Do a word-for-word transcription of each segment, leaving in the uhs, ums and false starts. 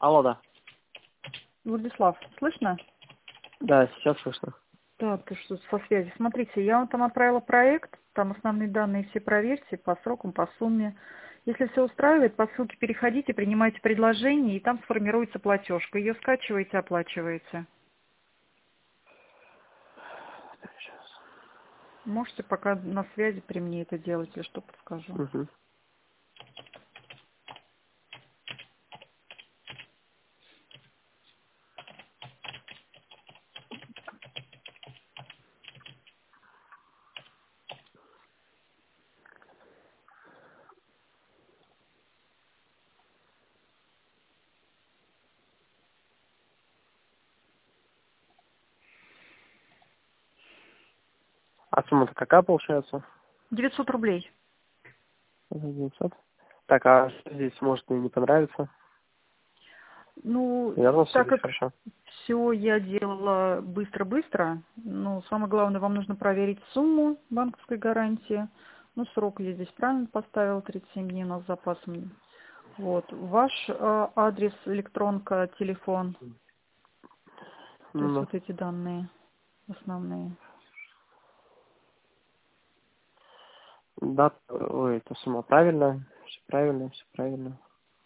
Алло, да. Владислав, слышно? Да, сейчас слышно. Так, ты что со связи? Смотрите, я вам там отправила проект, там основные данные все проверьте, по срокам, по сумме. Если все устраивает, по ссылке переходите, принимайте предложение, и там сформируется платежка. Ее скачиваете, оплачиваете. Сейчас. Можете пока на связи при мне это делать, или что подскажу. Угу. А сумма-то какая получается? девятьсот рублей. девятьсот. Так, а что здесь может мне не понравиться? Ну, Наверное, все так здесь как хорошо. все я делала быстро-быстро, ну, самое главное, вам нужно проверить сумму банковской гарантии. Ну, срок я здесь правильно поставила, тридцать семь дней у нас с запасом. Вот. Ваш э, адрес, электронка, телефон, то есть Ну, вот эти данные основные. да, ой, это сумма правильно. Все правильно, все правильно.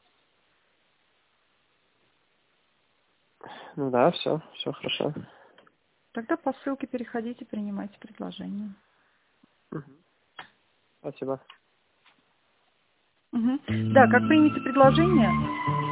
Ну да, все, все хорошо. Тогда по ссылке переходите, принимайте предложение. Мгм. Спасибо. Мгм. Да, как примете предложение,